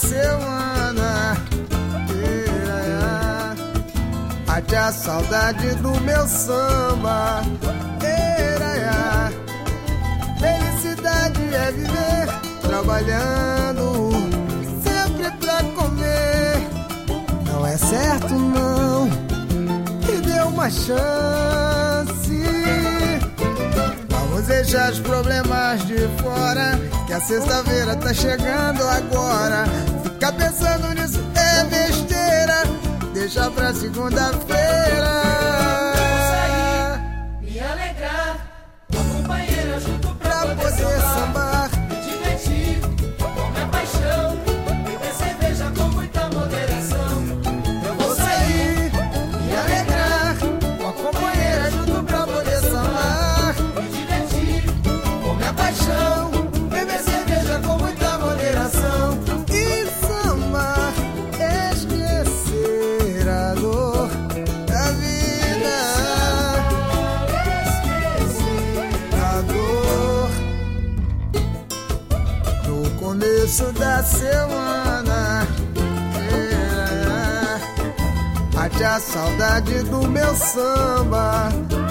semana. Bate a saudade do meu samba. Felicidade é viver trabalhando sempre pra comer. Não é certo não, me dê uma chance. Vamos deixar os problemas de fora, que a sexta-feira tá chegando agora. Ficar pensando nisso é besteira, deixa pra segunda-feira. Me alegrar, uma companheira junto pra poder sambar, me divertir com minha paixão, beber cerveja com muita moderação. eu vou sair, me alegrar, com a companheira junto pra poder sambar, Me divertir com minha paixão, beber cerveja com muita moderação e sambar, esquecer a dor da vida, a dor no começo da semana. Bate a saudade do meu samba.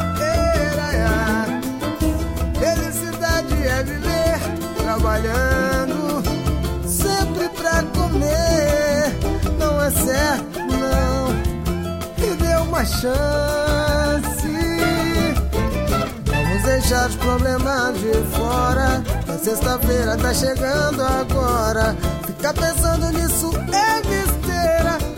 Felicidade é viver trabalhando sempre pra comer. Não é certo não, me dê uma chance. Vamos deixar os problemas de fora, a sexta-feira tá chegando agora. Ficar pensando nisso é besteira,